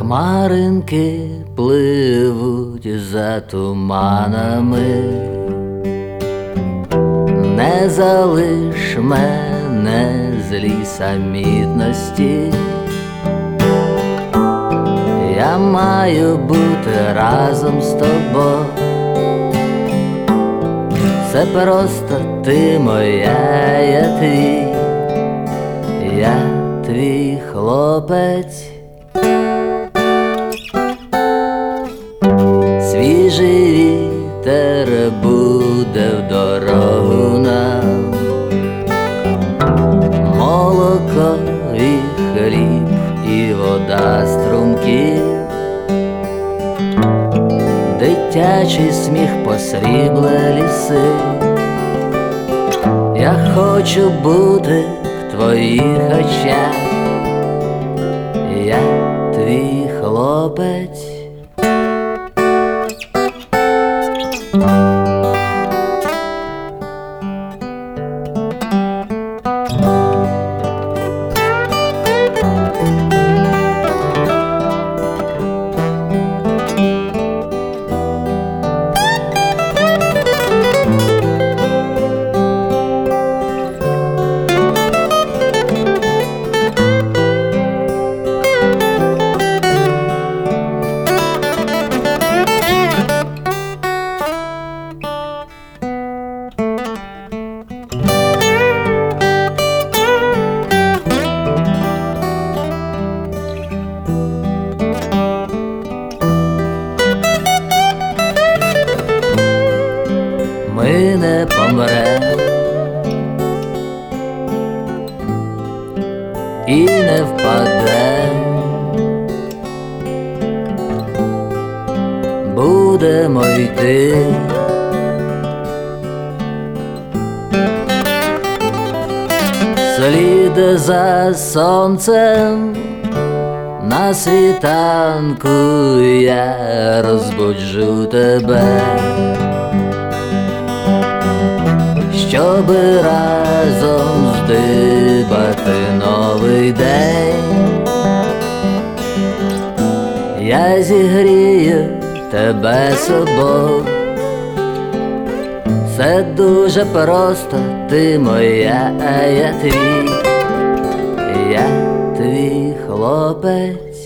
Хмаринки пливуть за туманами, не залиш мене злій самітності. Я маю бути разом з тобою. Все просто ти моя, я твій хлопець. Свіжий вітер буде в дорогу нам, молоко і хліб, і вода струмків, дитячий сміх посрібле ліси. Я хочу бути в твоїх очах, я твій хлопець. Ми не помрем і не впадем, будемо йти слід за сонцем. На світанку я розбуджу тебе, щоби разом здибати новий день. Я зігрію тебе собою. Все дуже просто, ти моя, а я твій хлопець.